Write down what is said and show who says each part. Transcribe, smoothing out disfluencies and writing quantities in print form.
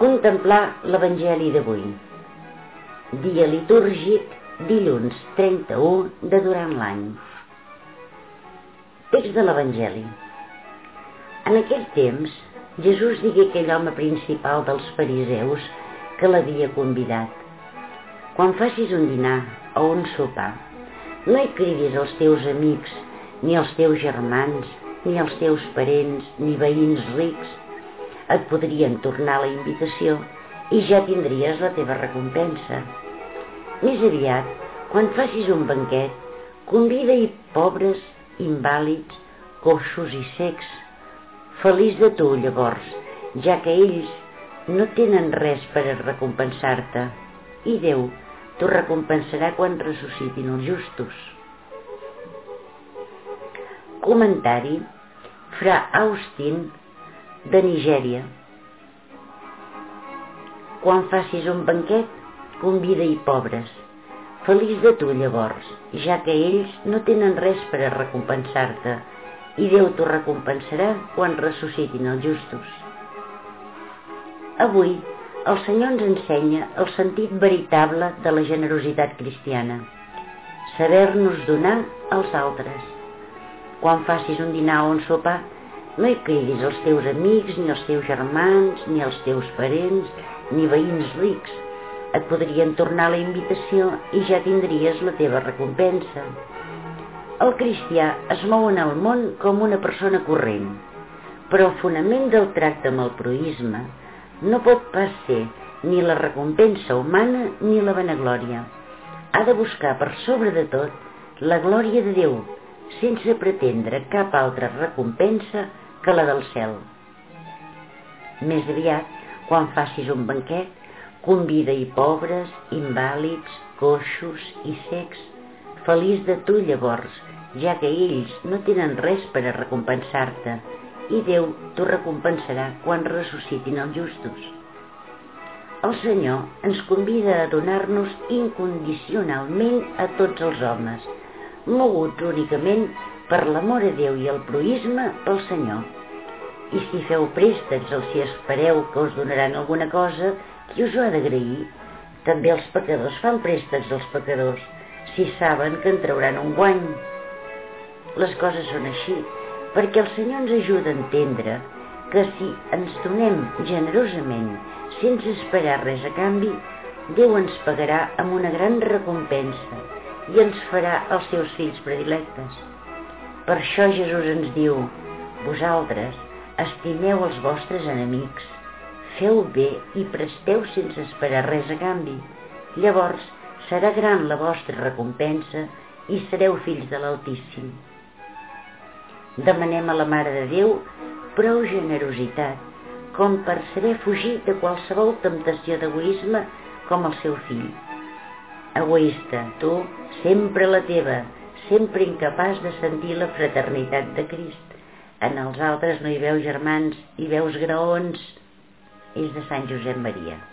Speaker 1: Contemplar l'Evangeli d'avui. Dia litúrgic, dilluns 31 de durant l'any. Text de l'Evangeli. En aquell temps, Jesús digué aquell home principal dels fariseus que l'havia convidat: quan facis un dinar o un sopar, no hi cridis els teus amics, ni els teus germans, ni els teus parents, ni veïns rics. Et podrien tornar la invitació i ja tindries la teva recompensa. Més aviat, quan facis un banquet, convida-hi pobres, invàlids, coixos i cecs. Feliç de tu, llavors, ja que ells no tenen res per a recompensar-te, i Déu t'ho recompensarà quan ressuscitin els justos. Comentari: Fra Austin, de Nigèria. Quan facis un banquet, convida-hi pobres. Feliç de tu, llavors, ja que ells no tenen res per a recompensar-te, i Déu t'ho recompensarà quan ressuscitin els justos. Avui, el Senyor ens ensenya el sentit veritable de la generositat cristiana: saber-nos donar als altres. Quan facis un dinar o un sopar, no hi cridis els teus amics, ni els teus germans, ni els teus parents, ni veïns rics. Et podrien tornar la invitació i ja tindries la teva recompensa. El cristià es mou en el món com una persona corrent, però el fonament del tracte amb el proïsme no pot pas ser ni la recompensa humana ni la vanaglòria. Ha de buscar per sobre de tot la glòria de Déu, sense pretendre cap altra recompensa que la del cel. Més aviat, quan facis un banquet, convida-hi pobres, invàlids, coixos i cecs. Feliç de tu, llavors, ja que ells no tenen res per a recompensar-te, i Déu t'ho recompensarà quan ressuscitin els justos. El Senyor ens convida a donar-nos incondicionalment a tots els homes, moguts únicament per l'amor a Déu i el proïsme pel Senyor. I si feu préstecs els si espereu que us donaran alguna cosa, qui us ho ha d'agrair? També els pecadors fan préstecs als pecadors, si saben que en trauran un guany. Les coses són així, perquè el Senyor ens ajuda a entendre que si ens donem generosament, sense esperar res a canvi, Déu ens pagarà amb una gran recompensa i ens farà els seus fills predilectes. Per això Jesús ens diu: vosaltres estimeu els vostres enemics, feu bé i presteu sense esperar res a canvi. Llavors serà gran la vostra recompensa i sereu fills de l'Altíssim. Demanem a la Mare de Déu prou generositat com per saber fugir de qualsevol temptació d'egoisme com el seu fill. Egoista, tu, sempre la teva, sempre incapaç de sentir la fraternitat de Crist. En els altres no hi veus germans, hi veus graons. És de Sant Josep Maria.